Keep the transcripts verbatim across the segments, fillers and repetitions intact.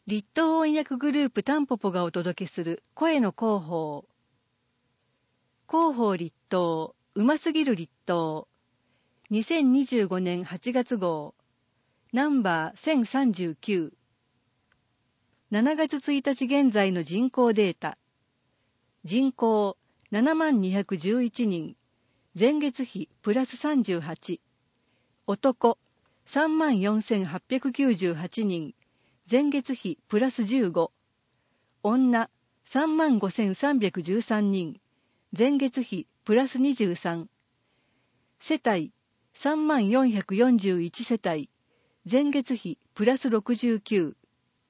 立東音訳グループタンポポがお届けする声の広報。広報立東、うますぎる立東。にせんにじゅうごねんはちがつ号。ナンバーせんさんじゅうきゅう。しちがつついたち現在の人口データ。人口ななまんにひゃくじゅういちにん。前月比プラスさんじゅうはち。男さんまんよんせんはっぴゃくきゅうじゅうはちにん。前月比プラスじゅうご。女さんまんごせんさんびゃくじゅうさんにん。前月比プラスにじゅうさん。世帯さんまんよんひゃくよんじゅういち世帯。前月比プラスろくじゅうきゅう。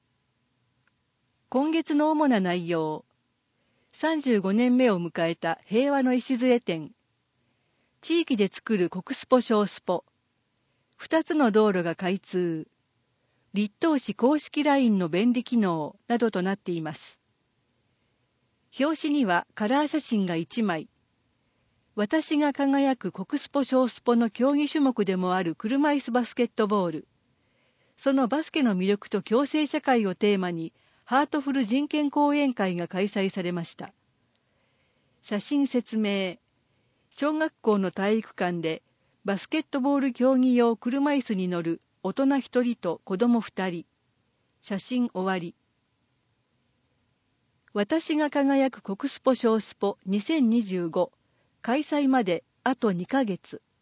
今月の主な内容。さんじゅうごねんめを迎えた平和の礎展。地域で作る国スポ小スポ。二つの道路が開通。立東市公式 ライン の便利機能などとなっています。表紙にはカラー写真がいちまい。私が輝く国スポ小スポの競技種目でもある車椅子バスケットボール。そのバスケの魅力と共生社会をテーマにハートフル人権講演会が開催されました。写真説明。小学校の体育館でバスケットボール競技用車椅子に乗る大人一人と子供二人。写真終わり。私が輝く国スポ小スポにせんにじゅうご開催まであとにかげつ。